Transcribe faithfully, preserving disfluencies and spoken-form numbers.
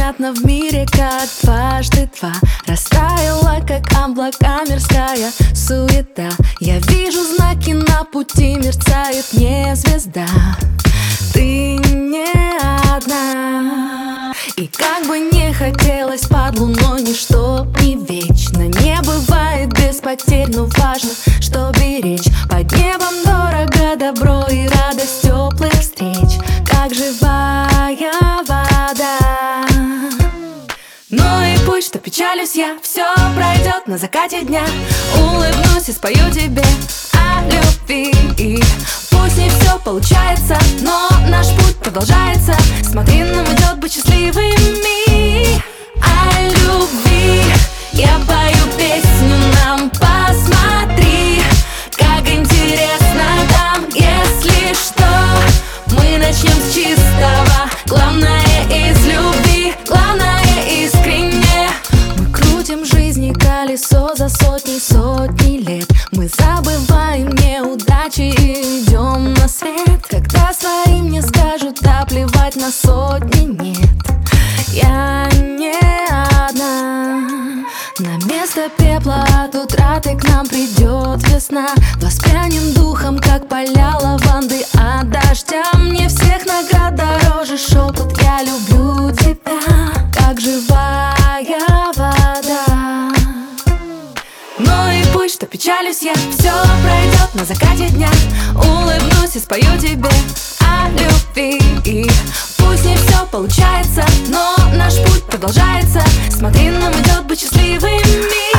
непонятно в мире, как дважды два. Растаяла, как облака, мирская суета. Я вижу знаки на пути, мерцает мне звезда. Ты не одна. И как бы не хотелось под луной, ничто не вечно. Не бывает без потерь, но важно, что беречь. Под небом дорого добро и радость теплых встреч, как живая вода. Ну и пусть, что печалюсь я, все пройдет на закате дня. Улыбнусь и спою тебе о любви. И пусть не все получается, но наш путь продолжается. Смотри, нам идет быть счастливыми. О любви я пою песню нам, посмотри, как интересно там. Если что, мы начнем с чистого. Главное из любви, главное искренне. Мы крутим жизни колесо за сотни, сотни лет. Мы забываем неудачи и идем на свет. Когда своим мне скажут, да плевать на сотни, нет. Я не одна. На место пепла от утраты к нам придет весна. Воспрянем духом, как поля лаванды от дождя. Мне всех наград дороже шепот, я люблю тебя, как живая вода. Ну и пусть, что печалюсь я, все пройдет на закате дня. Улыбнусь и спою тебе о любви. И пусть не все получается, но наш путь продолжается. Смотри, нам идет быть счастливыми.